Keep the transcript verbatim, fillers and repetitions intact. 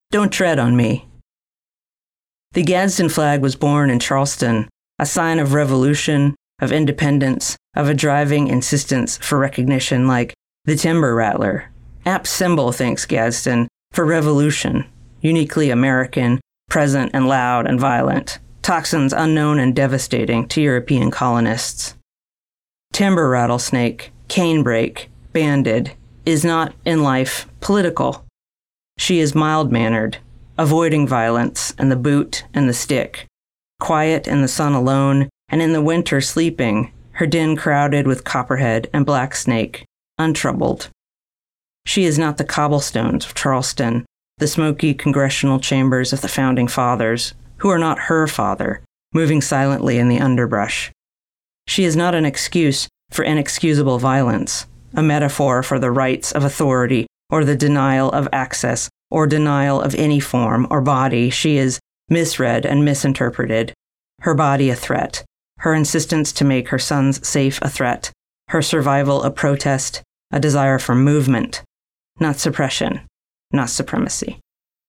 Don't tread on me. The Gadsden flag was born in Charleston, a sign of revolution, of independence, of a driving insistence for recognition like the timber rattler. Apt symbol, thinks Gadsden, for revolution, uniquely American, present and loud and violent, toxins unknown and devastating to European colonists. Timber rattlesnake, canebrake, banded, is not, in life, political. She is mild-mannered, avoiding violence and the boot and the stick, quiet in the sun alone, and in the winter sleeping, her den crowded with copperhead and black snake, untroubled. She is not the cobblestones of Charleston, the smoky congressional chambers of the Founding Fathers, who are not her father, moving silently in the underbrush. She is not an excuse for inexcusable violence, a metaphor for the rights of authority or the denial of access or denial of any form or body. She is misread and misinterpreted, her body a threat, her insistence to make her sons safe a threat, her survival a protest, a desire for movement, not suppression, not supremacy.